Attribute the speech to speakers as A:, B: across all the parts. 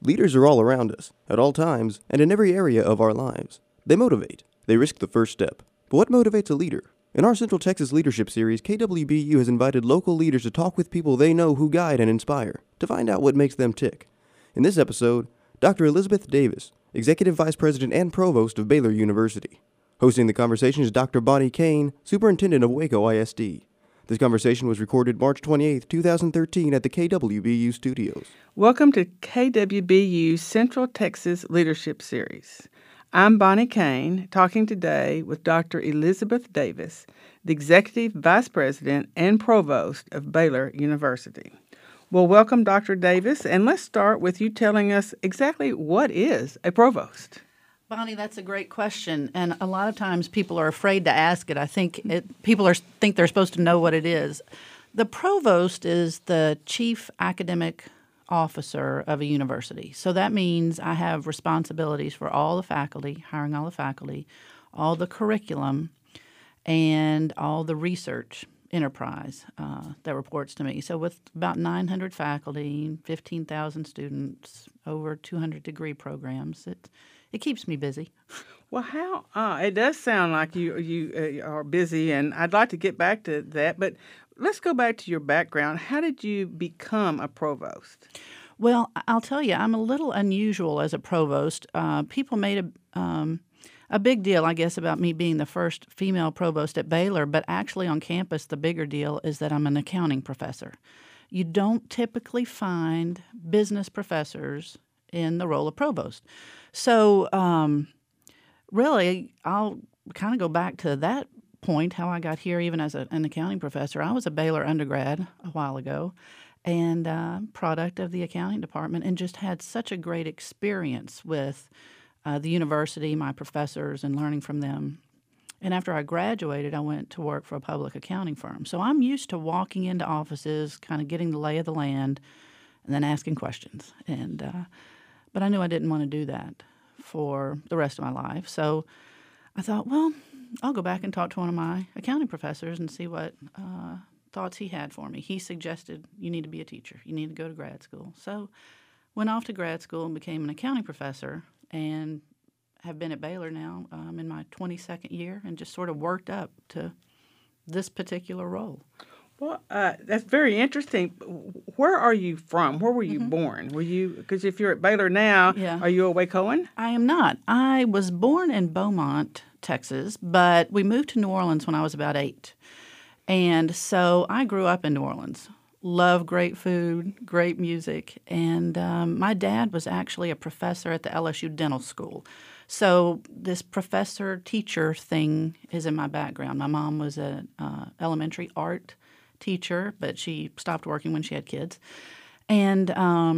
A: Leaders are all around us, at all times, and in every area of our lives. They motivate. They risk the first step. But what motivates a leader? In our Central Texas Leadership Series, KWBU has invited local leaders to talk with people they know who guide and inspire, to find out what makes them tick. In this episode, Dr. Elizabeth Davis, Executive Vice President and Provost of Baylor University. Hosting the conversation is Dr. Bonnie Kane, Superintendent of Waco ISD. This conversation was recorded March 28, 2013 at the KWBU studios.
B: Welcome to KWBU's Central Texas Leadership Series. I'm Bonnie Kane, talking today with Dr. Elizabeth Davis, the Executive Vice President and Provost of Baylor University. Well, welcome, Dr. Davis, and let's start with you telling us exactly what is a provost.
C: Bonnie, that's a great question, and a lot of times people are afraid to ask it. I think people think they're supposed to know what it is. The provost is the chief academic officer of a university. So that means I have responsibilities for all the faculty, hiring all the faculty, all the curriculum, and all the research enterprise that reports to me. So with about 900 faculty, 15,000 students, over 200 degree programs, it keeps me busy.
B: Well, it does sound like you are busy, and I'd like to get back to that, but let's go back to your background. How did you become a provost?
C: Well, I'll tell you, I'm a little unusual as a provost. People made a big deal, I guess, about me being the first female provost at Baylor, but actually on campus, the bigger deal is that I'm an accounting professor. You don't typically find business professors in the role of provost. So really, I'll kind of go back to that point, how I got here even as an accounting professor. I was a Baylor undergrad a while ago and product of the accounting department, and just had such a great experience with the university, my professors, and learning from them. And after I graduated, I went to work for a public accounting firm. So I'm used to walking into offices, kind of getting the lay of the land, and then asking questions. But I knew I didn't want to do that for the rest of my life. So I thought, well, I'll go back and talk to one of my accounting professors and see what thoughts he had for me. He suggested you need to be a teacher. You need to go to grad school. So went off to grad school and became an accounting professor, and have been at Baylor now in my 22nd year, and just sort of worked up to this particular role.
B: Well, that's very interesting. Where are you from? Where were you born? Because if you're at Baylor now, Are you a Wacoan?
C: I am not. I was born in Beaumont, Texas, but we moved to New Orleans when I was about 8. And so I grew up in New Orleans. Love great food, great music. And my dad was actually a professor at the LSU Dental School. So this professor-teacher thing is in my background. My mom was an elementary art teacher, but she stopped working when she had kids. And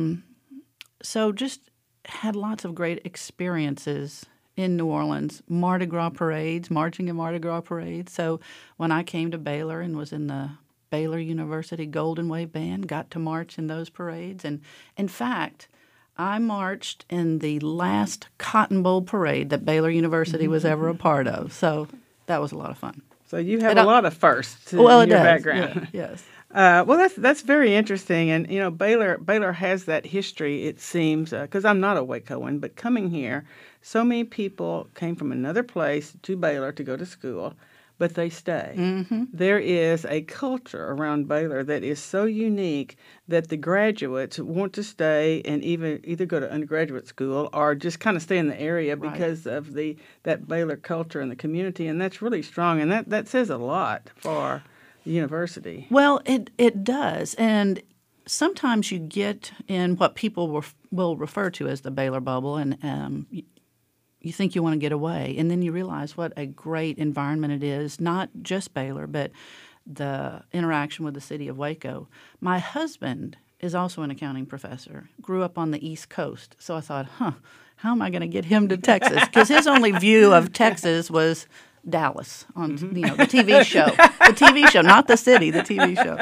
C: so just had lots of great experiences in New Orleans, Mardi Gras parades, marching in Mardi Gras parades. So when I came to Baylor and was in the Baylor University Golden Wave Band, got to march in those parades. And in fact, I marched in the last Cotton Bowl parade that Baylor University was ever a part of. So that was a lot of fun.
B: So you have a lot of firsts in
C: your
B: background.
C: Yeah, yes.
B: Well, that's very interesting, and Baylor has that history. It seems because I'm not a Wacoan, but coming here, so many people came from another place to Baylor to go to school, but they stay. Mm-hmm. There is a culture around Baylor that is so unique that the graduates want to stay and either go to undergraduate school or just kind of stay in the area because of that Baylor culture and the community, and that's really strong, and that says a lot for the university.
C: Well, it does, and sometimes you get in what people will refer to as the Baylor bubble, and you think you want to get away, and then you realize what a great environment it is, not just Baylor, but the interaction with the city of Waco. My husband is also an accounting professor, grew up on the East Coast, so I thought, how am I going to get him to Texas? Because his only view of Texas was Dallas on the TV show. The TV show, not the city, the TV show.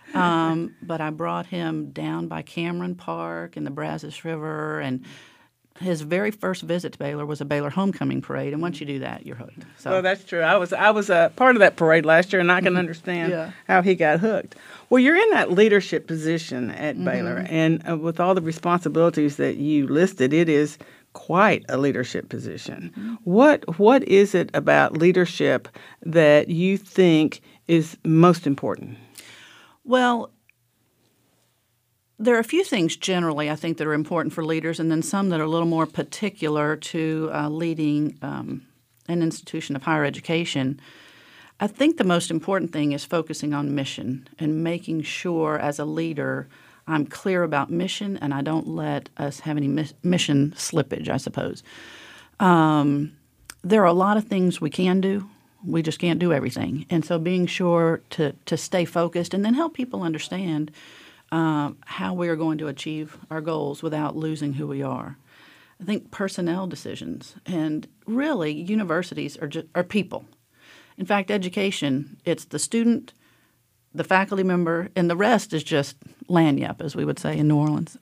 C: But I brought him down by Cameron Park and the Brazos River and his very first visit to Baylor was a Baylor homecoming parade, and once you do that, you're hooked. So,
B: Well, that's true. I was a part of that parade last year, and I can understand
C: Yeah.
B: how he got hooked. Well, you're in that leadership position at Baylor, and with all the responsibilities that you listed, it is quite a leadership position. What is it about leadership that you think is most important?
C: well, there are a few things generally I think that are important for leaders, and then some that are a little more particular to leading an institution of higher education. I think the most important thing is focusing on mission and making sure as a leader I'm clear about mission and I don't let us have any mission slippage, I suppose. There are a lot of things we can do. We just can't do everything. And so being sure to stay focused and then help people understand how we are going to achieve our goals without losing who we are. I think personnel decisions, and really universities are people. In fact, education, it's the student, the faculty member, and the rest is just lagniappe, as we would say in New Orleans.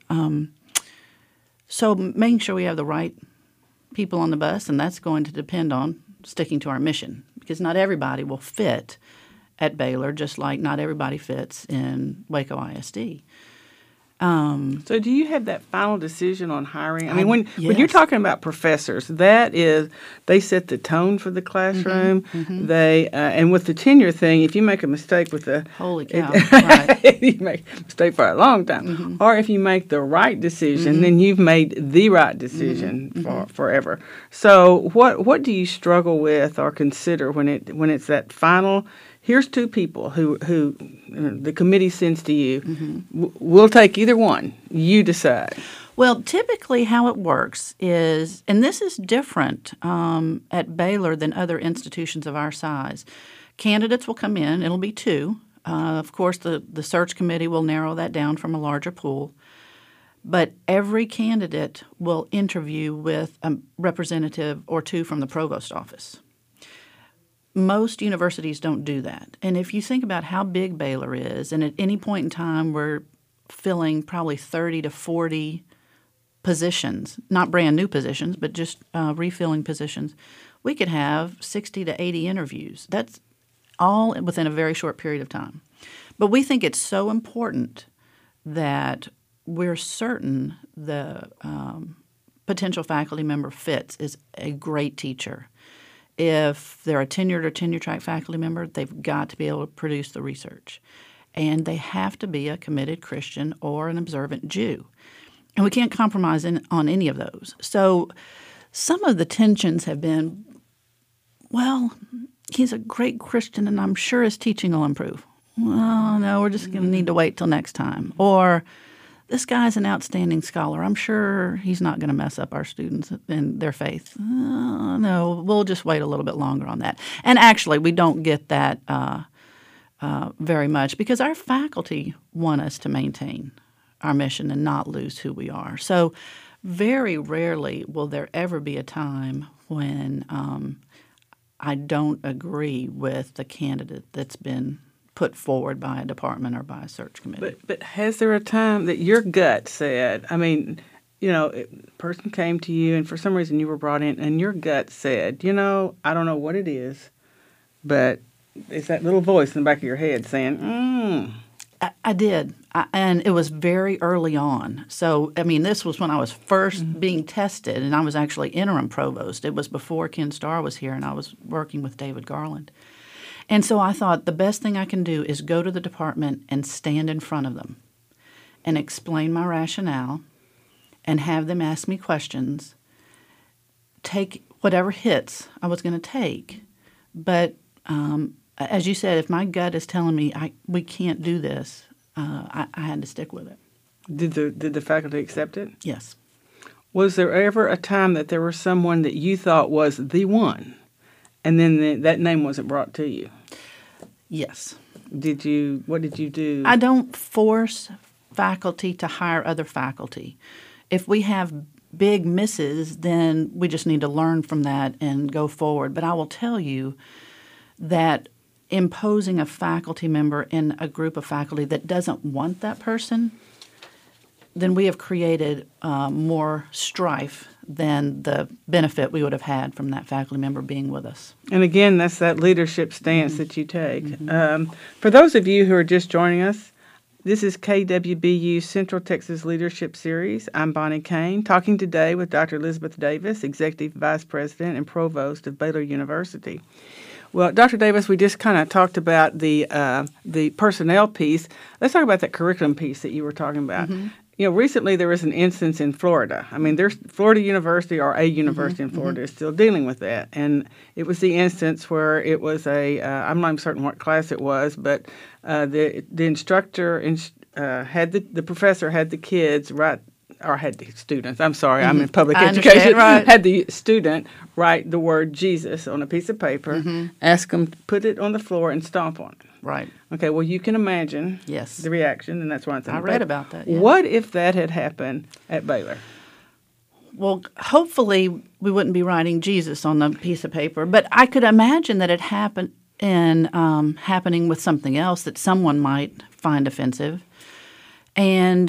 C: So making sure we have the right people on the bus, and that's going to depend on sticking to our mission, because not everybody will fit at Baylor, just like not everybody fits in Waco ISD.
B: So do you have that final decision on hiring? I mean, when you're
C: yes.
B: talking about professors, that is, they set the tone for the classroom. They and with the tenure thing, if you make a mistake with the
C: Holy cow, right.
B: you make a mistake for a long time, or if you make the right decision, then you've made the right decision for forever. So what do you struggle with or consider when it's that final? Here's two people who the committee sends to you. We'll take either one. You decide.
C: Well, typically how it works is, and this is different at Baylor than other institutions of our size, candidates will come in. It'll be two. Of course, the search committee will narrow that down from a larger pool. But every candidate will interview with a representative or two from the provost office. Most universities don't do that. And if you think about how big Baylor is, and at any point in time we're filling probably 30 to 40 positions, not brand new positions, but just refilling positions, we could have 60 to 80 interviews. That's all within a very short period of time. But we think it's so important that we're certain the potential faculty member fits is a great teacher. If they're a tenured or tenure-track faculty member, they've got to be able to produce the research. And they have to be a committed Christian or an observant Jew. And we can't compromise on any of those. So some of the tensions have been, well, he's a great Christian and I'm sure his teaching will improve. Well, no, we're just going to need to wait till next time. Or this guy's an outstanding scholar. I'm sure he's not going to mess up our students and their faith. No, we'll just wait a little bit longer on that. And actually, we don't get that very much because our faculty want us to maintain our mission and not lose who we are. So very rarely will there ever be a time when I don't agree with the candidate that's been put forward by a department or by a search committee.
B: But has there a time that your gut said, I mean, a person came to you and for some reason you were brought in and your gut said, I don't know what it is, but it's that little voice in the back of your head saying,
C: I did. And it was very early on. So, I mean, this was when I was first being tested, and I was actually interim provost. It was before Ken Starr was here, and I was working with David Garland. And so I thought the best thing I can do is go to the department and stand in front of them and explain my rationale and have them ask me questions, take whatever hits I was going to take. But as you said, if my gut is telling me we can't do this, I had to stick with it.
B: Did the faculty accept it?
C: Yes.
B: Was there ever a time that there was someone that you thought was the one, and then that name wasn't brought to you?
C: Yes.
B: What did you do?
C: I don't force faculty to hire other faculty. If we have big misses, then we just need to learn from that and go forward. But I will tell you that imposing a faculty member in a group of faculty that doesn't want that person then we have created more strife than the benefit we would have had from that faculty member being with us.
B: And again, that's that leadership stance that you take. For those of you who are just joining us, this is KWBU's Central Texas Leadership Series. I'm Bonnie Kane, talking today with Dr. Elizabeth Davis, Executive Vice President and Provost of Baylor University. Well, Dr. Davis, we just kind of talked about the personnel piece. Let's talk about that curriculum piece that you were talking about. You know, recently there was an instance in Florida. I mean, there's Florida University, or a university in Florida, is still dealing with that. And it was the instance where it was I'm not even certain what class it was, but the instructor had the professor had the kids write, or had the students, I'm sorry, I'm in public education,
C: right.
B: had the student write the word Jesus on a piece of paper, ask them to put it on the floor and stomp on it.
C: Right.
B: Okay, well, you can imagine
C: Yes.
B: the reaction, and that's why it's in
C: I
B: the
C: read
B: paper.
C: about that. Yeah.
B: What if that had happened at Baylor?
C: Well, hopefully we wouldn't be writing Jesus on the piece of paper, but I could imagine that it happened happening with something else that someone might find offensive. And,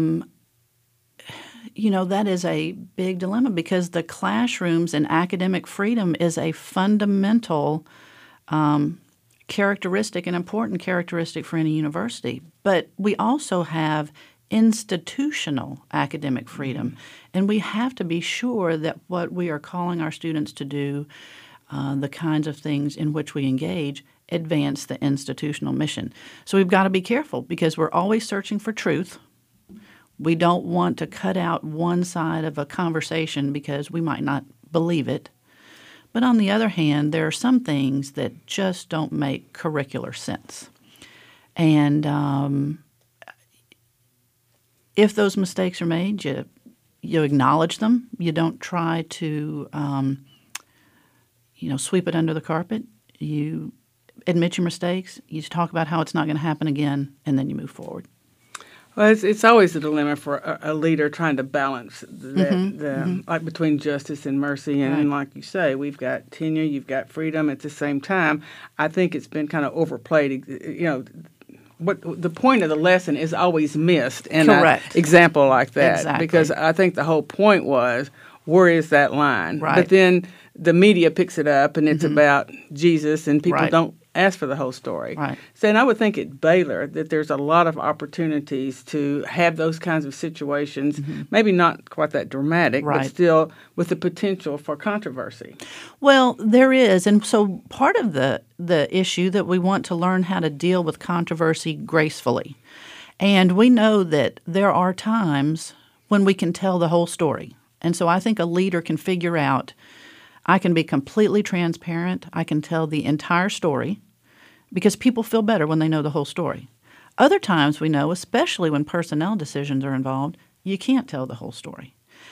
C: that is a big dilemma because the classrooms and academic freedom is a fundamental characteristic, an important characteristic for any university. But we also have institutional academic freedom, and we have to be sure that what we are calling our students to do, the kinds of things in which we engage, advance the institutional mission. So we've got to be careful because we're always searching for truth. We don't want to cut out one side of a conversation because we might not believe it. But on the other hand, there are some things that just don't make curricular sense. And if those mistakes are made, you acknowledge them. You don't try to sweep it under the carpet. You admit your mistakes. You talk about how it's not going to happen again, and then you move forward.
B: Well, it's always a dilemma for a leader trying to balance like between justice and mercy. And like you say, we've got tenure, you've got freedom. At the same time, I think it's been kind of overplayed. What the point of the lesson is always missed in an example like that.
C: Exactly.
B: Because I think the whole point was, where is that line?
C: Right.
B: But then the media picks it up, and it's about Jesus, and people don't ask for the whole story.
C: Right.
B: So, and I would think at Baylor that there's a lot of opportunities to have those kinds of situations, maybe not quite that dramatic, but still with the potential for controversy.
C: Well, there is. And so part of the issue that we want to learn how to deal with controversy gracefully. And we know that there are times when we can tell the whole story. And so I think a leader can figure out, I can be completely transparent, I can tell the entire story, because people feel better when they know the whole story. Other times we know, especially when personnel decisions are involved, you can't tell the whole story.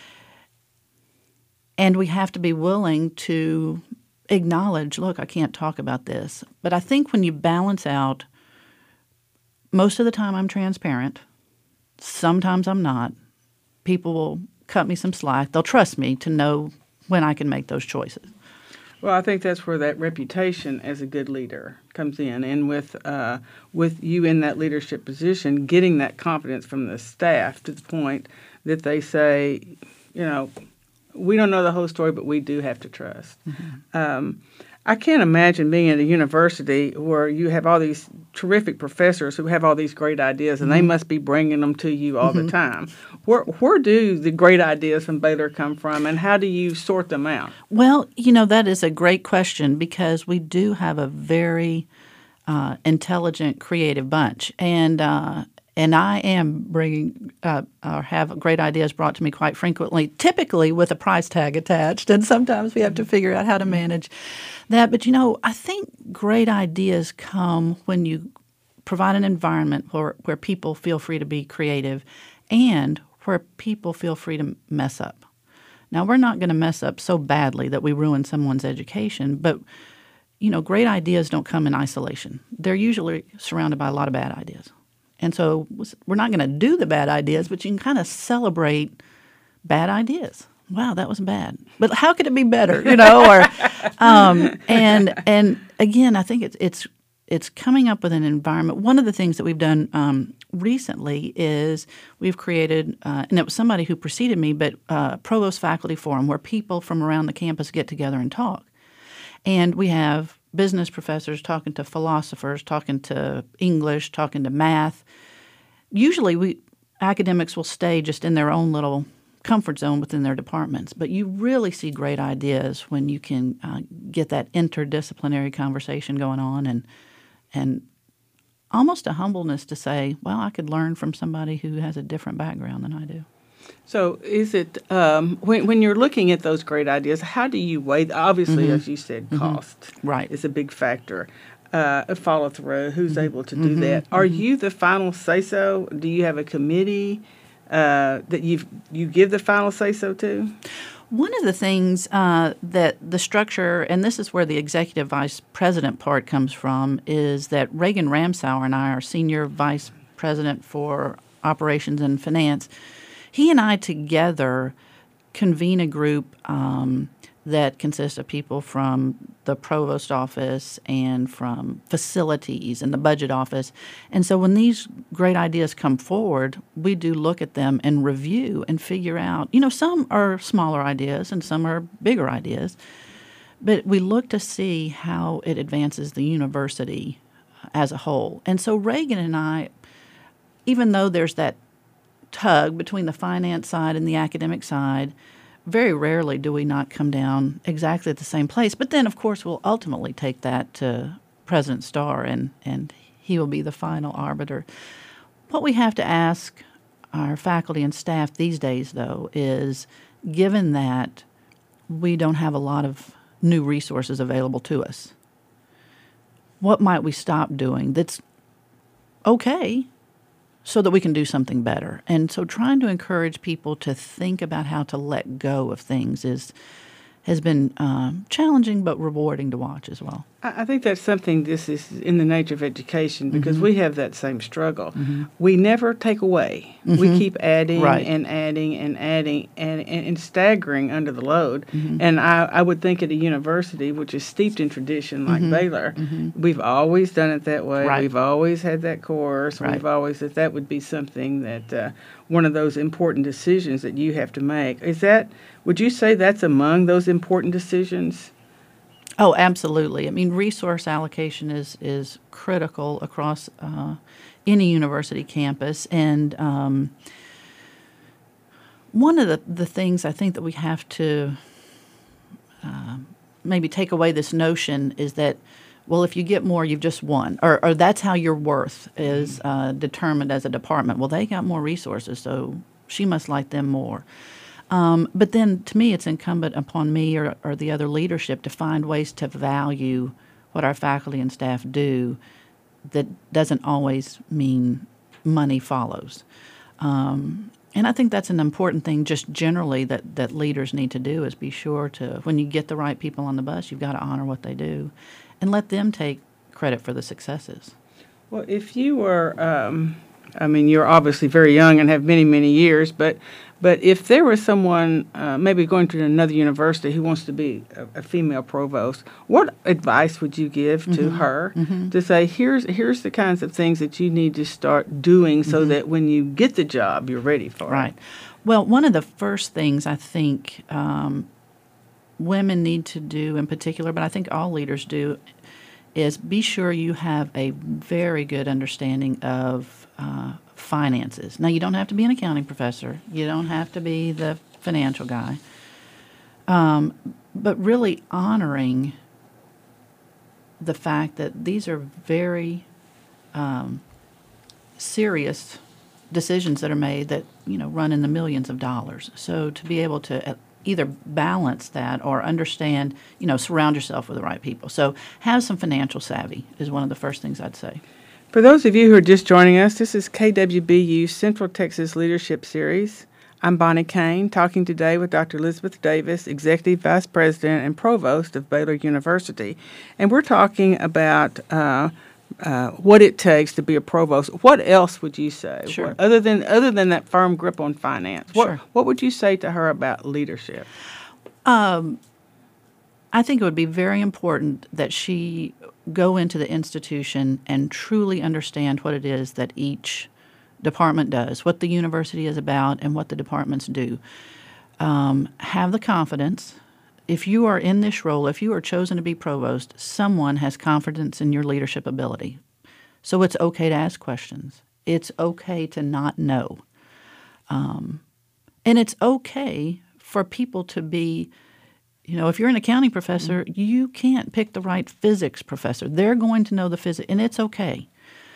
C: And we have to be willing to acknowledge, look, I can't talk about this. But I think when you balance out, most of the time I'm transparent, sometimes I'm not, people will cut me some slack. They'll trust me to know when I can make those choices.
B: Well, I think that's where that reputation as a good leader comes in, and with you in that leadership position, getting that confidence from the staff to the point that they say, we don't know the whole story, but we do have to trust. I can't imagine being at a university where you have all these terrific professors who have all these great ideas, and they must be bringing them to you all the time. Where do the great ideas from Baylor come from, and how do you sort them out?
C: Well, that is a great question because we do have a very intelligent, creative bunch. And I am bringing or have great ideas brought to me quite frequently, typically with a price tag attached. And sometimes we have to figure out how to manage that. But, I think great ideas come when you provide an environment where people feel free to be creative and where people feel free to mess up. Now, we're not going to mess up so badly that we ruin someone's education, but, great ideas don't come in isolation. They're usually surrounded by a lot of bad ideas. And so we're not going to do the bad ideas, but you can kind of celebrate bad ideas. Wow, that was bad. But how could it be better, Or and again, I think it's it's coming up with an environment. One of the things that we've done recently is we've created, and it was somebody who preceded me, but Provost Faculty Forum, where people from around the campus get together and talk. And we have business professors talking to philosophers, talking to English, talking to math. Usually academics will stay just in their own little comfort zone within their departments, but you really see great ideas when you can get that interdisciplinary conversation going on, and almost a humbleness to say, well, I could learn from somebody who has a different background than I do.
B: So is it, when you're looking at those great ideas, how do you weigh, obviously, as you said, cost
C: Right.
B: is a big factor. Follow through, who's able to do that? Are you the final say-so? Do you have a committee that you give the final say-so to?
C: One of the things that the structure, and this is where the executive vice president part comes from, is that Reagan Ramsauer and I, our senior vice president for operations and finance, he and I together convene a group that consists of people from the provost office and from facilities and the budget office. And so when these great ideas come forward, we do look at them and review and figure out, some are smaller ideas and some are bigger ideas, but we look to see how it advances the university as a whole. And so Reagan and I, even though there's that tug between the finance side and the academic side, very rarely do we not come down exactly at the same place. But then, of course, we'll ultimately take that to President Starr, and he will be the final arbiter. What we have to ask our faculty and staff these days, though, is given that we don't have a lot of new resources available to us, what might we stop doing that's okay so that we can do something better? And so trying to encourage people to think about how to let go of things has been challenging but rewarding to watch as well.
B: I think that's something, this is in the nature of education, because we have that same struggle. We never take away. We keep adding and adding and adding and staggering under the load. And I would think at a university, which is steeped in tradition like Baylor, we've always done it that way.
C: Right.
B: We've always had that course.
C: Right.
B: We've always, that would be something that one of those important decisions that you have to make. Would you say that's among those important decisions?
C: Oh, absolutely. I mean, resource allocation is critical across any university campus. And one of the things I think that we have to maybe take away this notion is that, well, if you get more, you've just won. Or that's how your worth is determined as a department. Well, they got more resources, so she must like them more. But then, to me, it's incumbent upon me or the other leadership to find ways to value what our faculty and staff do that doesn't always mean money follows. And I think that's an important thing just generally that leaders need to do, is be sure to, when you get the right people on the bus, you've got to honor what they do and let them take credit for the successes.
B: Well, if you were, you're obviously very young and have many, many years, but if there was someone maybe going to another university who wants to be a female provost, what advice would you give to her to say, here's the kinds of things that you need to start doing so that when you get the job, you're ready for it?
C: Right. Well, one of the first things I think women need to do in particular, but I think all leaders do, is be sure you have a very good understanding of finances. Now, you don't have to be an accounting professor. You don't have to be the financial guy. But really honoring the fact that these are very serious decisions that are made that, run in the millions of dollars. So to be able to either balance that or understand, surround yourself with the right people. So have some financial savvy is one of the first things I'd say.
B: For those of you who are just joining us, this is KWBU's Central Texas Leadership Series. I'm Bonnie Kane, talking today with Dr. Elizabeth Davis, Executive Vice President and Provost of Baylor University. And we're talking about what it takes to be a provost. What else would you say?
C: Sure.
B: Other than that firm grip on finance,
C: Sure.
B: What would you say to her about leadership?
C: I think it would be very important that she go into the institution and truly understand what it is that each department does, what the university is about, and what the departments do. Have the confidence. If you are in this role, if you are chosen to be provost, someone has confidence in your leadership ability. So it's okay to ask questions. It's okay to not know. And it's okay for people to be, if you're an accounting professor, you can't pick the right physics professor. They're going to know the physics, and it's okay.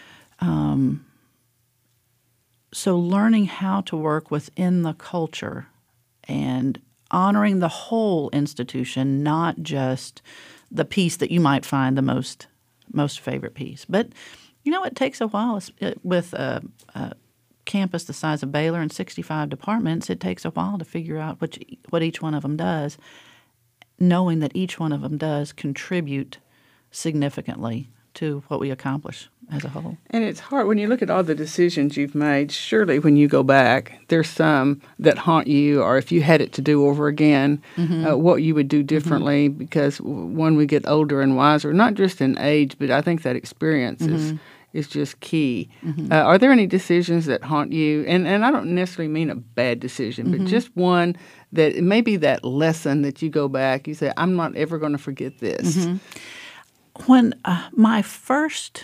C: So learning how to work within the culture and honoring the whole institution, not just the piece that you might find the most favorite piece. But, it takes a while with a campus the size of Baylor and 65 departments. It takes a while to figure out what each one of them does, knowing that each one of them does contribute significantly to what we accomplish as a whole.
B: And it's hard when you look at all the decisions you've made. Surely when you go back, there's some that haunt you, or if you had it to do over again, what you would do differently, because when we get older and wiser, not just in age, but I think that experience is just key. Are there any decisions that haunt you? And I don't necessarily mean a bad decision, but just one that maybe that lesson that you go back, you say, I'm not ever going to forget this.
C: When my first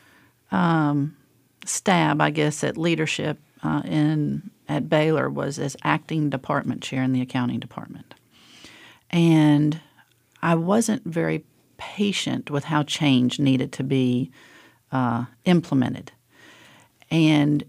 C: stab, I guess, at leadership at Baylor was as acting department chair in the accounting department. And I wasn't very patient with how change needed to be implemented. And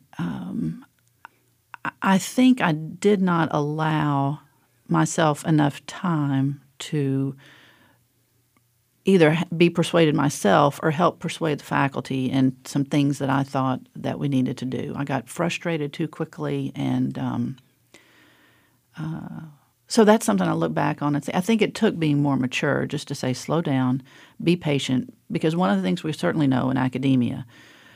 C: I think I did not allow myself enough time to either be persuaded myself or help persuade the faculty in some things that I thought that we needed to do. I got frustrated too quickly, and so that's something I look back on and say, I think it took being more mature just to say, slow down, be patient, because one of the things we certainly know in academia,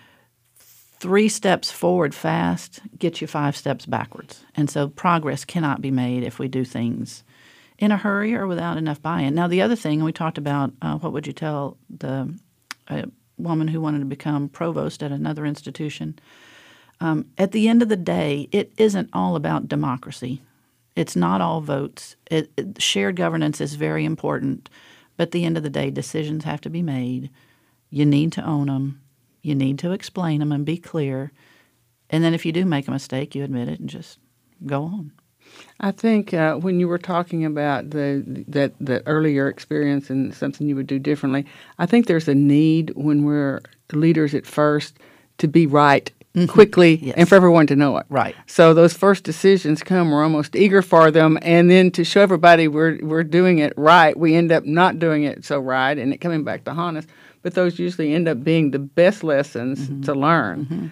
C: 3 steps forward fast gets you 5 steps backwards. And so progress cannot be made if we do things in a hurry or without enough buy-in. Now, the other thing, we talked about what would you tell the woman who wanted to become provost at another institution. At the end of the day, it isn't all about democracy. It's not all votes. Shared governance is very important, but at the end of the day, decisions have to be made. You need to own them. You need to explain them and be clear. And then if you do make a mistake, you admit it and just go on.
B: I think when you were talking about the earlier experience and something you would do differently, I think there's a need when we're leaders at first to be right quickly and for everyone to know it.
C: Right.
B: So those first decisions come, we're almost eager for them, and then to show everybody we're doing it right, we end up not doing it so right, and it coming back to haunt us. But those usually end up being the best lessons to learn.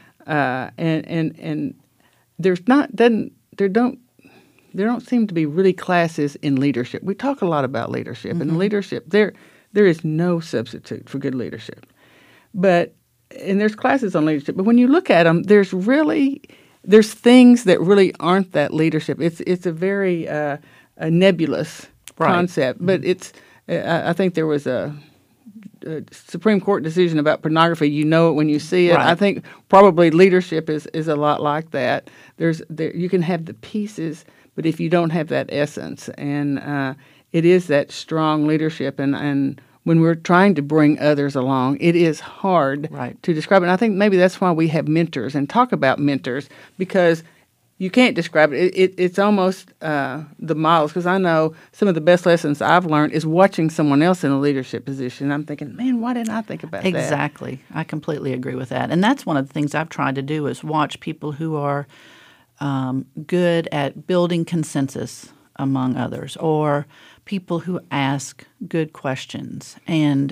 B: And there's not there don't seem to be really classes in leadership. We talk a lot about leadership, and leadership there is no substitute for good leadership. And there's classes on leadership, but when you look at them, there's things that really aren't that leadership. It's a very a nebulous concept, but it's. I think there was a Supreme Court decision about pornography. You know it when you see it. Right. I think probably leadership is a lot like that. You can have the pieces, but if you don't have that essence, and it is that strong leadership, and when we're trying to bring others along, it is hard to describe it. And I think maybe that's why we have mentors and talk about mentors, because you can't describe it. It's almost the models, because I know some of the best lessons I've learned is watching someone else in a leadership position. I'm thinking, man, why didn't I think about that?
C: Exactly. I completely agree with that. And that's one of the things I've tried to do is watch people who are good at building consensus among others, or people who ask good questions, and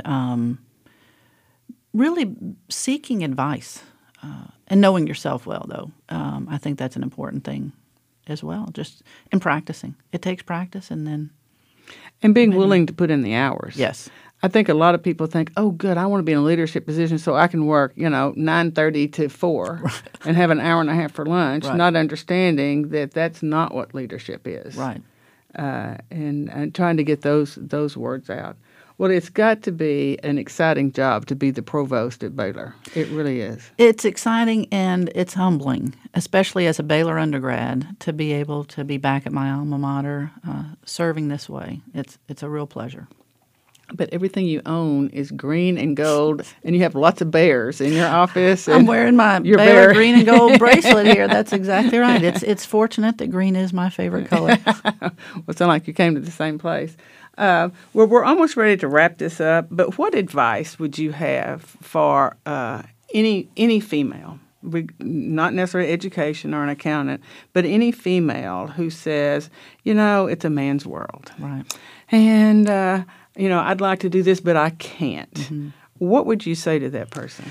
C: really seeking advice and knowing yourself well, though. I think that's an important thing as well, just in practicing. It takes practice and
B: being willing to put in the hours.
C: Yes.
B: I think a lot of people think, oh, good, I want to be in a leadership position so I can work, 9:30 to 4 and have an hour and a half for lunch, not understanding that that's not what leadership is.
C: Right.
B: And trying to get those words out. Well, it's got to be an exciting job to be the provost at Baylor. It really is.
C: It's exciting and it's humbling, especially as a Baylor undergrad, to be able to be back at my alma mater serving this way. It's a real pleasure.
B: But everything you own is green and gold, and you have lots of bears in your office.
C: I'm wearing my
B: your
C: Baylor
B: bear.
C: green and gold bracelet here. That's exactly right. It's fortunate that green is my favorite color.
B: Well, it sounds like you came to the same place. Well, we're almost ready to wrap this up, but what advice would you have for any female, not necessarily education or an accountant, but any female who says, it's a man's world.
C: Right.
B: And, I'd like to do this, but I can't. Mm-hmm. What would you say to that person?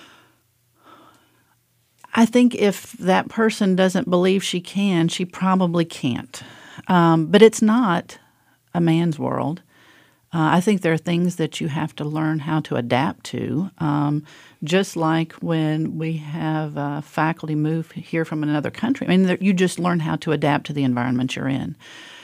C: I think if that person doesn't believe she can, she probably can't. But it's not a man's world. I think there are things that you have to learn how to adapt to, just like when we have faculty move here from another country. I mean, you just learn how to adapt to the environment you're in.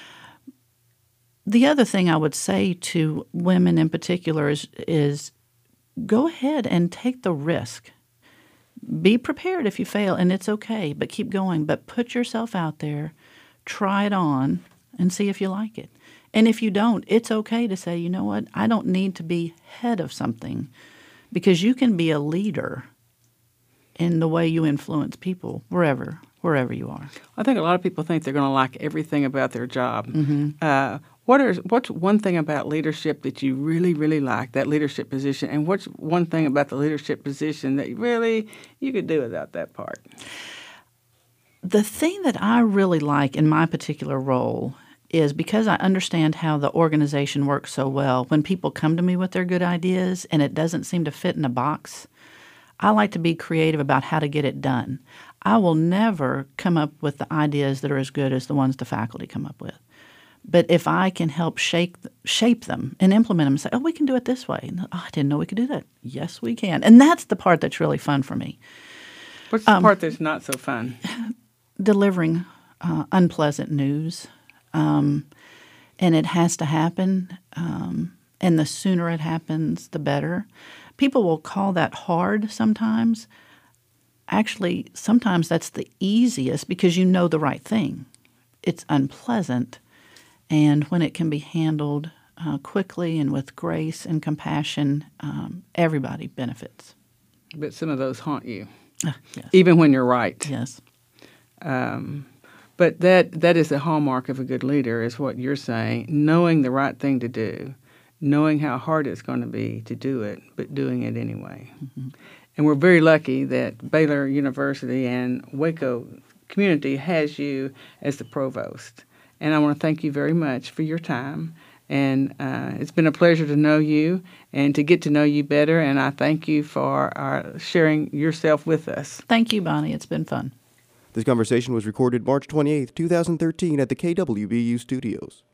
C: The other thing I would say to women in particular is go ahead and take the risk. Be prepared if you fail, and it's okay, but keep going. But put yourself out there, try it on, and see if you like it. And if you don't, it's okay to say, you know what, I don't need to be head of something, because you can be a leader in the way you influence people wherever you are.
B: I think a lot of people think they're going to like everything about their job.
C: Mm-hmm.
B: What's one thing about leadership that you really, really like, that leadership position, and what's one thing about the leadership position that you could do without that part?
C: The thing that I really like in my particular role is because I understand how the organization works so well, when people come to me with their good ideas and it doesn't seem to fit in a box, I like to be creative about how to get it done. I will never come up with the ideas that are as good as the ones the faculty come up with. But if I can help shape them and implement them and say, oh, we can do it this way. And, oh, I didn't know we could do that. Yes, we can. And that's the part that's really fun for me.
B: What's the part that's not so fun?
C: Delivering unpleasant news. And it has to happen. And the sooner it happens, the better. People will call that hard sometimes. Actually, sometimes that's the easiest because you know the right thing. It's unpleasant. And when it can be handled quickly and with grace and compassion, everybody benefits.
B: But some of those haunt you,
C: yes.
B: Even when you're right.
C: Yes.
B: But that is the hallmark of a good leader, is what you're saying, knowing the right thing to do, knowing how hard it's going to be to do it, but doing it anyway. Mm-hmm. And we're very lucky that Baylor University and Waco community has you as the provost. And I want to thank you very much for your time. And it's been a pleasure to know you and to get to know you better. And I thank you for sharing yourself with us.
C: Thank you, Bonnie. It's been fun.
A: This conversation was recorded March 28, 2013 at the KWBU studios.